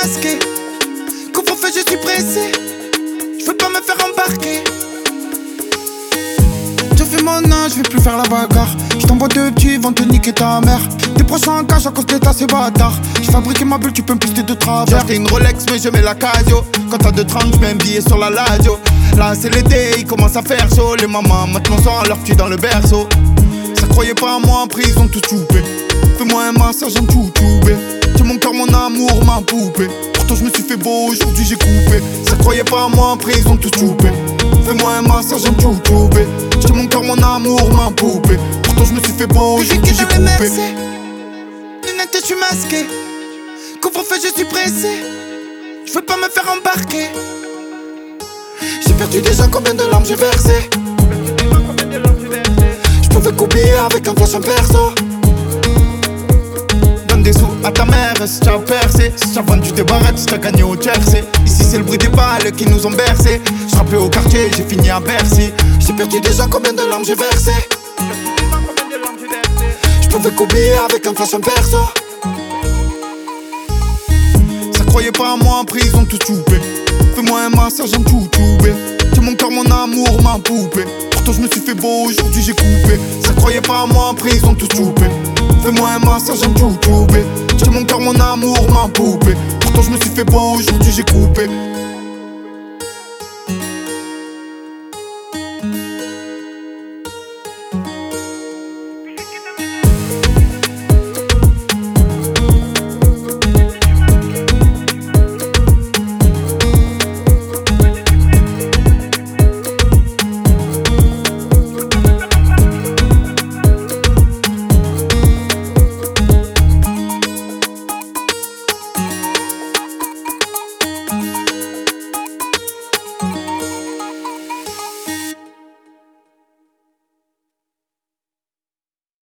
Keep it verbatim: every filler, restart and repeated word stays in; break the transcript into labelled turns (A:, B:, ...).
A: masqué. Couvre-feu, je suis pressé. Je veux pas me faire embarquer. Je fais mon âge, je vais plus faire la bagarre. Je t'envoie deux petits, vont te niquer ta mère. Des proches en cache à cause d'état, c'est bâtard. J'ai fabriqué ma bulle, tu peux me pister de travers. J'ai acheté une Rolex, mais je mets la Casio. Quand t'as deux trente, je mets un billet sur la radio. Là c'est l'été, il commence à faire chaud. Les mamans maintenant sont à leur cul dans le berceau. Ça croyait pas à moi, après ils ont tout choupé. Fais-moi un massage en tout toubé. J'ai mon cœur, mon amour, ma poupée. Pourtant je me suis fait beau, aujourd'hui j'ai coupé. Ça croyait pas à moi, après ils ont tout choupé. Fais-moi un massage en tout toubé. J'ai mon cœur, mon amour, ma poupée. Pourtant je me suis fait beau, aujourd'hui j'ai coupé. Lunettes, je suis masqué. Couvre-feu, je suis pressé. Je veux pas me faire embarquer. J'ai perdu déjà combien de larmes j'ai versé. Je pouvais couper avec un flash en perso. Donne des sous à ta mère si t'as percé. Si t'as vendu des barrettes, si t'as gagné au Jersey. Ici c'est le bruit des balles qui nous ont bercé. Je rappelais au quartier, j'ai fini à Bercy. J'ai perdu déjà combien de larmes j'ai versé. Je pouvais couper avec un flash en perso. Ça croyait pas à moi, après ils ont tout choupé. Fais-moi un massage en tout toubé. J'ai mon cœur, mon amour, ma poupée. Pourtant je me suis fait beau, aujourd'hui j'ai coupé. Ça croyait pas à moi, après ils ont tout choupé. Fais-moi un massage en tout toubé. J'ai mon cœur, mon amour, ma poupée. Pourtant je me suis fait beau, aujourd'hui j'ai coupé.